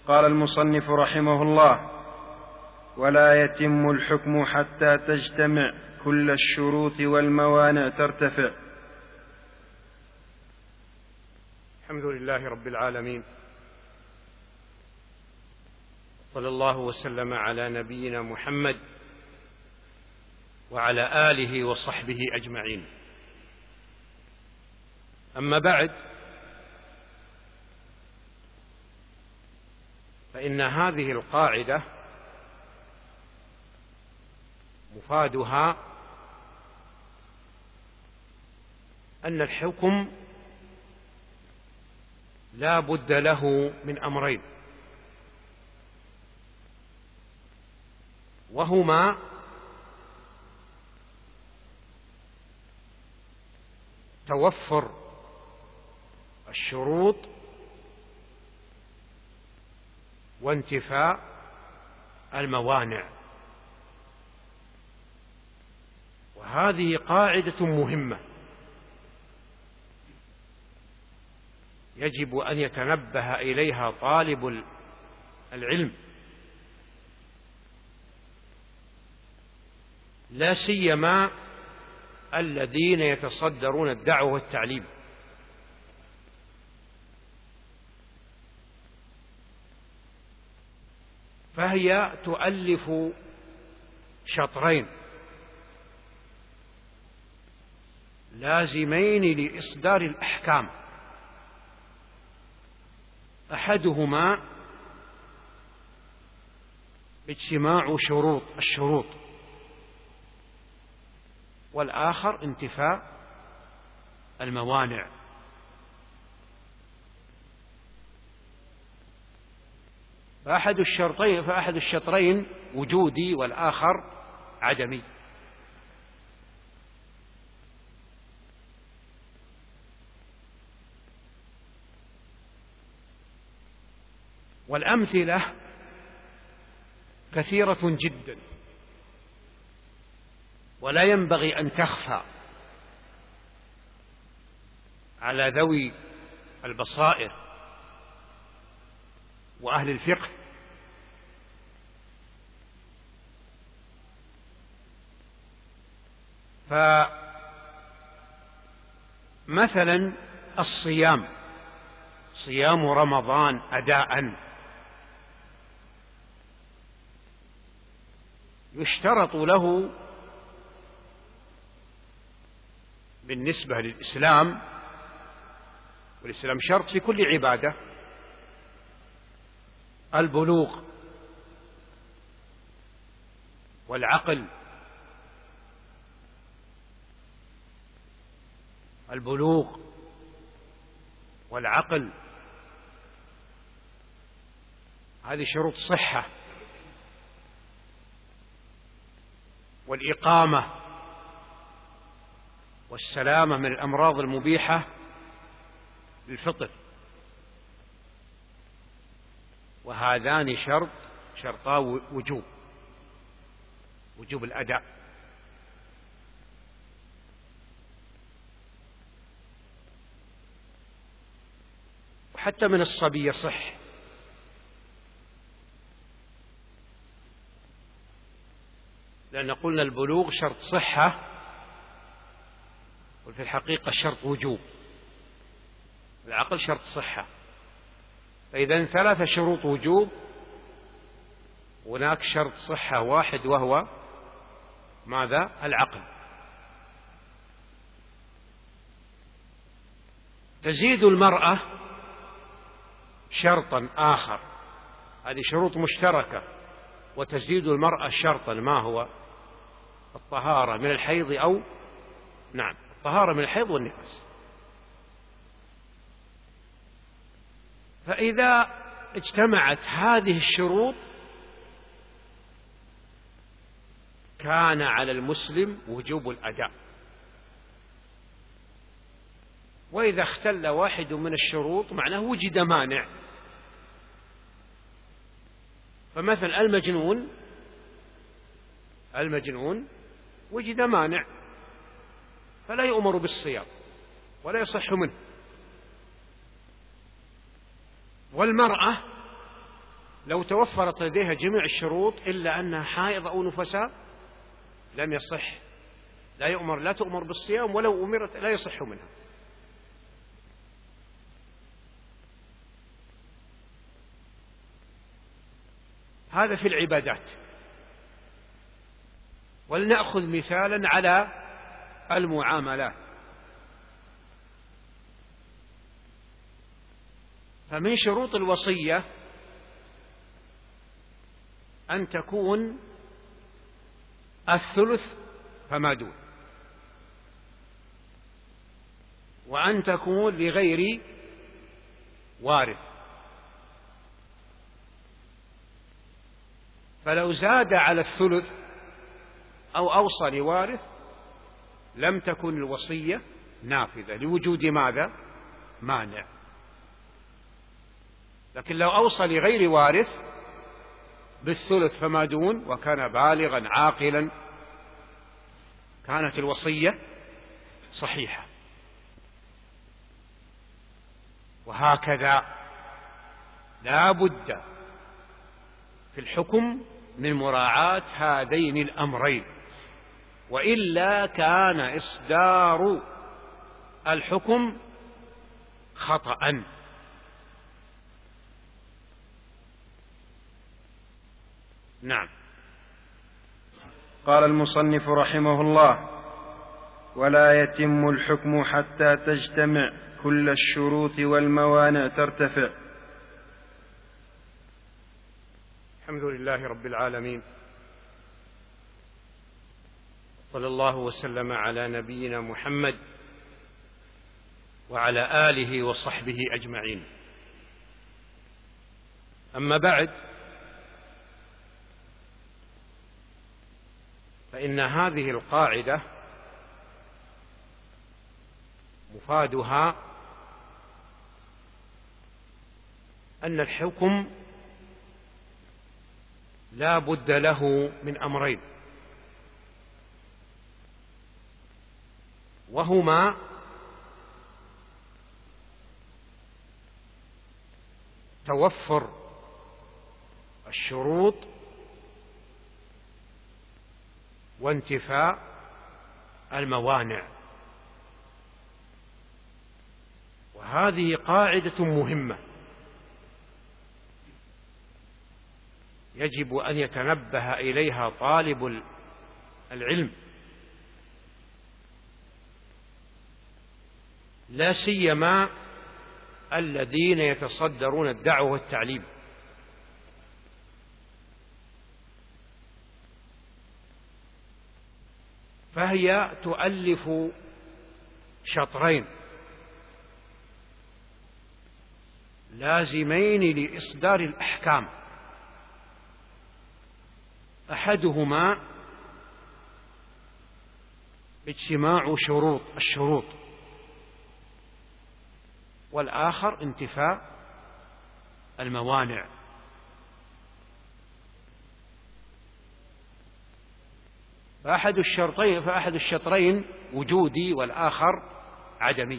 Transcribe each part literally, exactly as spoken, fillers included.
قال المصنف رحمه الله: ولا يتم الحكم حتى تجتمع كل الشروط والموانع ترتفع. الحمد لله رب العالمين، صلى الله وسلم على نبينا محمد وعلى آله وصحبه أجمعين. أما بعد، فإن هذه القاعدة مفادها أن الحكم لا بد له من أمرين، وهما توفر الشروط وانتفاء الموانع. وهذه قاعدة مهمة يجب أن يتنبه إليها طالب العلم، لا سيما الذين يتصدرون الدعوة والتعليم. فهي تؤلف شطرين لازمين لإصدار الأحكام، أحدهما اجتماع شروط الشروط، والآخر انتفاء الموانع. فأحد الشرطين فأحد الشطرين وجودي والآخر عدمي. والأمثلة كثيرة جدا، ولا ينبغي أن تخفى على ذوي البصائر وأهل الفقه. فمثلا الصيام، صيام رمضان أداء، يشترط له بالنسبة للإسلام، والإسلام شرط في كل عبادة، البلوغ والعقل البلوغ والعقل هذه شروط صحة. والإقامة والسلامة من الأمراض المبيحة للفطر، وهذان شرط شرطا وجوب وجوب الأداء. وحتى من الصبي يصح، لأن قلنا البلوغ شرط صحة، وفي الحقيقة شرط وجوب. العقل شرط صحة، فإذا ثلاثة شروط وجوب، هناك شرط صحة واحد وهو ماذا؟ العقل. تزيد المرأة شرطا آخر، هذه شروط مشتركة، وتزيد المرأة شرطا، ما هو؟ الطهارة من الحيض أو نعم الطهارة من الحيض والنفاس. فإذا اجتمعت هذه الشروط كان على المسلم وجوب الأداء. وإذا اختل واحد من الشروط معناه وجد مانع. فمثلا المجنون المجنون وجد مانع، فلا يؤمر بالصيام ولا يصح منه. والمرأة لو توفرت لديها جميع الشروط إلا أنها حائض أو نفساء لم يصح، لا يؤمر لا تؤمر بالصيام، ولو أمرت لا يصح منها. هذا في العبادات. ولنأخذ مثالا على المعاملات. فمن شروط الوصية أن تكون الثلث فما دون، وأن تكون لغير وارث. فلو زاد على الثلث أو أوصى لوارث لم تكن الوصية نافذة لوجود ماذا؟ مانع. لكن لو أوصى لغير وارث بالثلث فما دون وكان بالغا عاقلا كانت الوصية صحيحة. وهكذا لا بد في الحكم من مراعاة هذين الأمرين، وإلا كان إصدار الحكم خطأ. نعم. قال المصنف رحمه الله: ولا يتم الحكم حتى تجتمع كل الشروط والموانع ترتفع. الحمد لله رب العالمين، صلى الله وسلم على نبينا محمد وعلى آله وصحبه أجمعين. أما بعد، فإن هذه القاعدة مفادها أن الحكم لا بد له من أمرين، وهما توفر الشروط وانتفاء الموانع. وهذه قاعدة مهمة يجب أن يتنبه إليها طالب العلم، لا سيما الذين يتصدرون الدعوة والتعليم. فهي تؤلف شطرين لازمين لإصدار الأحكام، أحدهما اجتماع شروط الشروط، والآخر انتفاء الموانع. فأحد الشرطين فأحد الشطرين وجودي والآخر عدمي.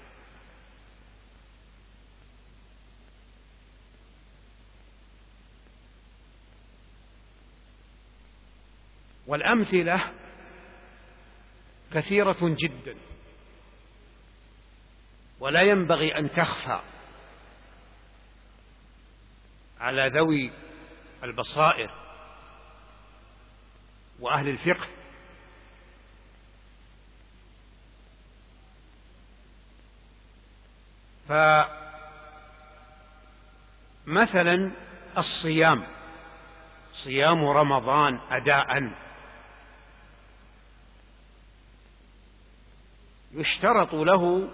والأمثلة كثيرة جدا، ولا ينبغي أن تخفى على ذوي البصائر وأهل الفقه. فمثلا الصيام، صيام رمضان أداء، يشترط له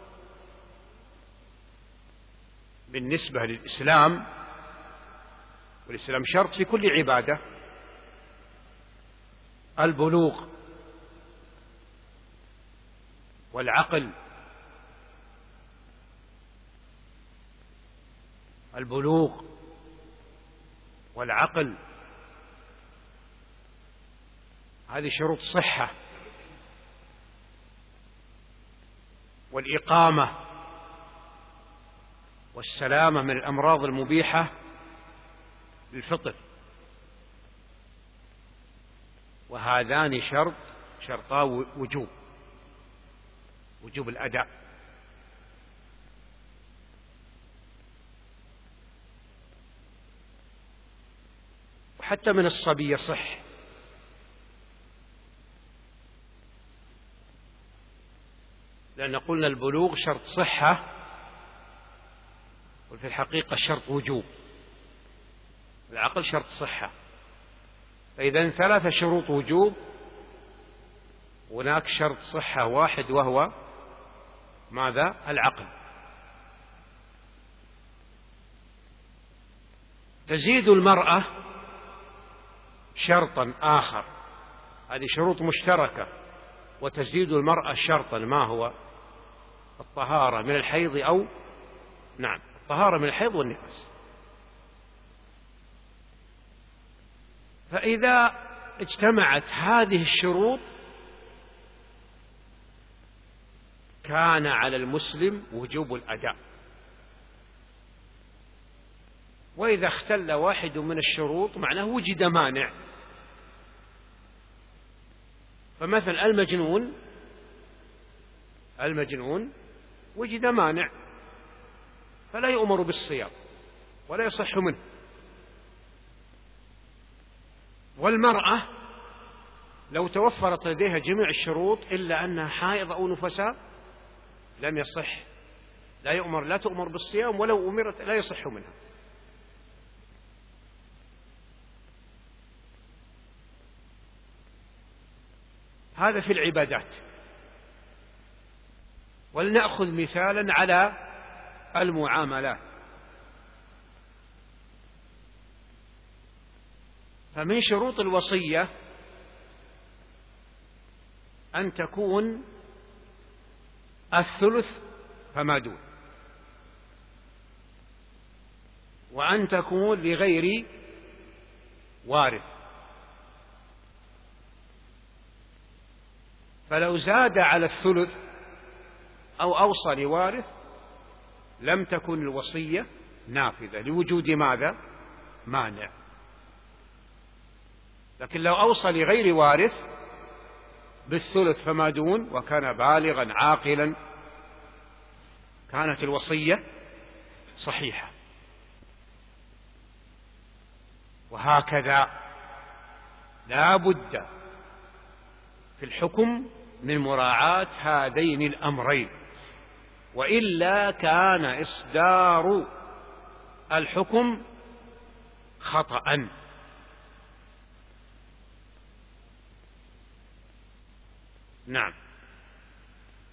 بالنسبة للإسلام، والإسلام شرط في كل عبادة، البلوغ والعقل. البلوغ والعقل هذه شروط صحة. والإقامة والسلامة من الأمراض المبيحة الفطر، وهذان شرط شرطا وجوب وجوب الأداء. وحتى من الصبي يصح، لأن قلنا البلوغ شرط صحة، وفي الحقيقة شرط وجوب. العقل شرط صحة، فإذا ثلاثة شروط وجوب، هناك شرط صحة واحد وهو ماذا؟ العقل. تزيد المرأة شرطا آخر، هذه شروط مشتركة، وتزيد المرأة شرطا، ما هو؟ الطهارة من الحيض أو نعم الطهارة من الحيض والنفاس. فإذا اجتمعت هذه الشروط كان على المسلم وجوب الأداء، وإذا اختل واحد من الشروط معناه وجد مانع. فمثلا المجنون المجنون وجد مانع فلا يؤمر بالصيام ولا يصح منه. والمرأة لو توفرت لديها جميع الشروط إلا أنها حائض أو نفساء لم يصح، لا يؤمر لا تؤمر بالصيام، ولو أمرت لا يصح منها. هذا في العبادات. ولنأخذ مثالا على المعاملات. فمن شروط الوصية أن تكون الثلث فما دون، وأن تكون لغير وارث. فلو زاد على الثلث أو أوصى لوارث لم تكن الوصية نافذة لوجود ماذا؟ مانع. لكن لو أوصى لغير وارث بالثلث فما دون وكان بالغا عاقلا كانت الوصية صحيحة. وهكذا لا بد في الحكم من مراعاة هذين الأمرين، وإلا كان إصدار الحكم خطأ. نعم.